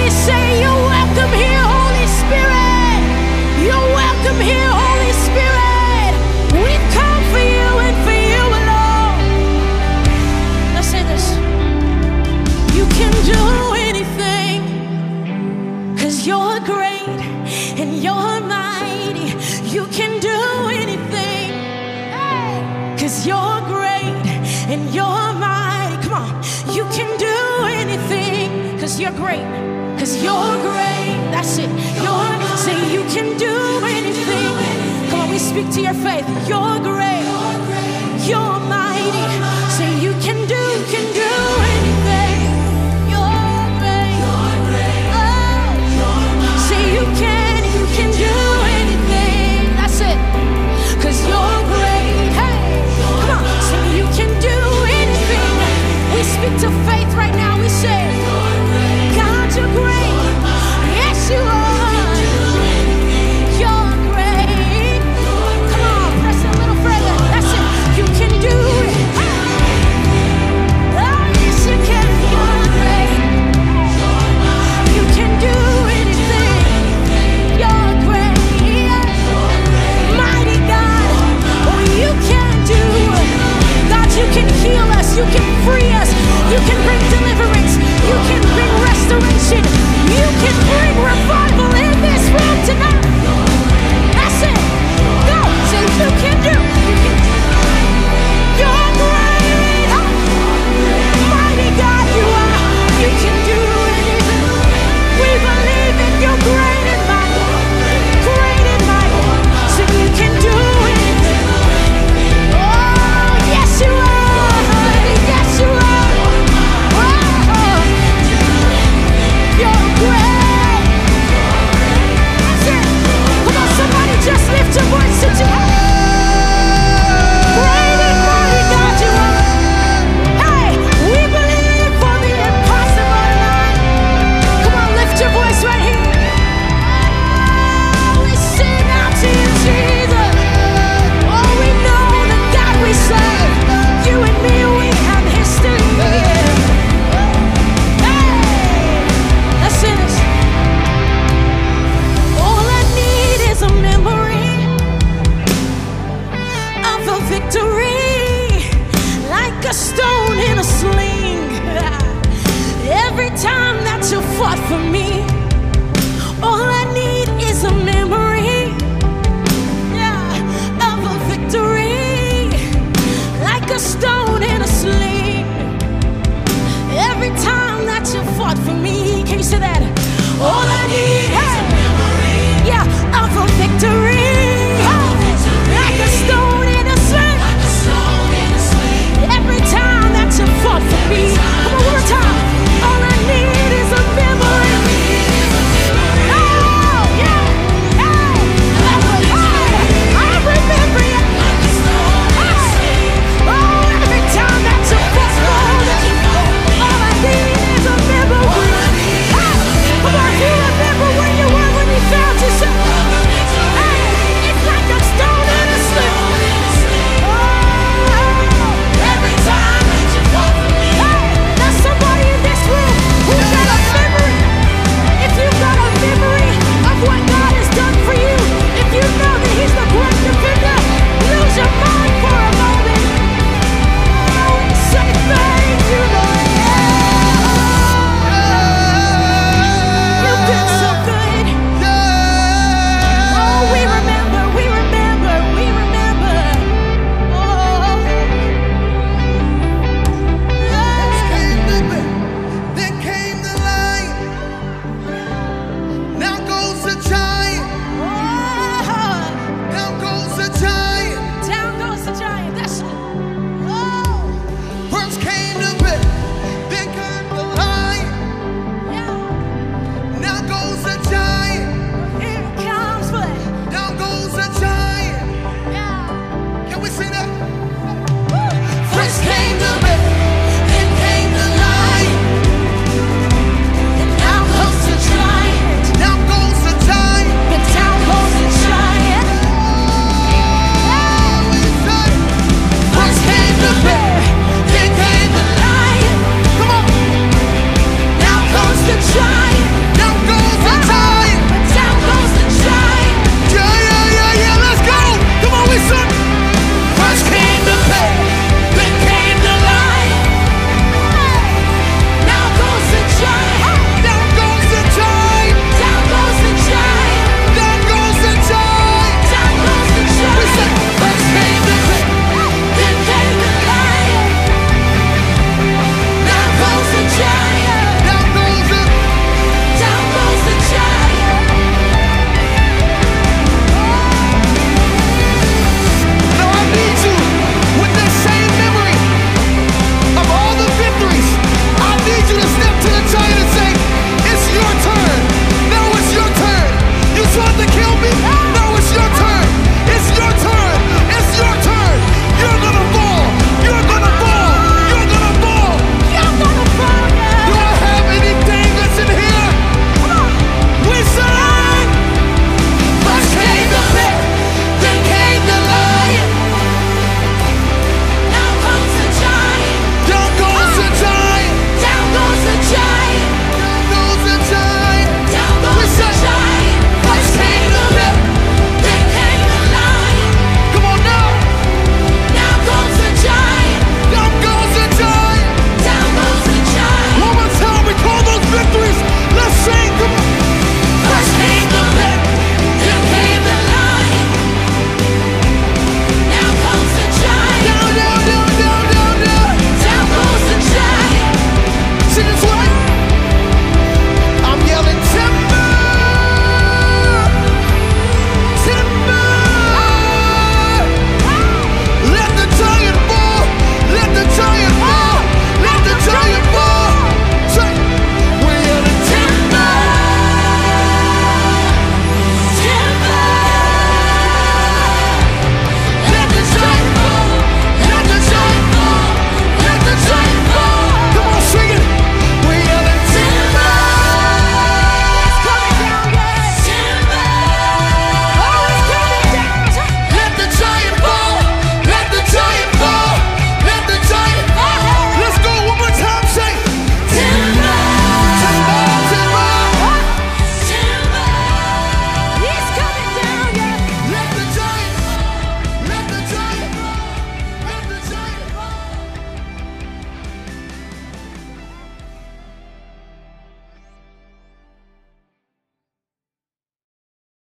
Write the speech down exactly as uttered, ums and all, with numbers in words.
say you're welcome here, Holy Spirit. You're welcome here, Holy Spirit. We've come for you and for you alone. Let's say this. You can do anything, 'cause you're great and you're mighty. You can do anything, 'cause you're great and you're mighty. Come on. You can do anything, 'cause you're great, 'cause you're great. That's it. You're, say you can do anything. Come on, we speak to your faith. You're great, you're mighty. Say you can do, can do anything. You're great, oh, say you can, you can do anything. That's it, 'cause you're great. Hey, come on, say you can do anything. We speak to faith right now. We say, God, you're great. Yes, you are. You're great. Come on, press it a little further. That's it. You can do it. Oh, yes, you can. You're great. You can do anything. You're great. Mighty God. Oh, you can do it. God, you can heal us. You can free us. You can bring deliverance. You can bring restoration. You can bring revival in this room tonight. That's it. Go. Say you can do. You can do. You're great. Oh, mighty God you are. You can do anything. We believe in you, great and mighty. Great and mighty. So you can do anything. Oh, yes you are. Yes you are. Oh, you're great. That's it. Come on, somebody just lift your voice and say, great and mighty God you are. Hey, we believe for the impossible tonight. Come on, lift your voice right here. Oh, we sing out to you, Jesus. Oh, we know the God we serve. You and me, we have history. Hey, let's sing this. All I need is a memory of a victory, like a stone in a sling. Every time that you fought for me, all I need is a memory, yeah, of a victory, like a stone in a sling. Every time that you fought for me, can you say that? All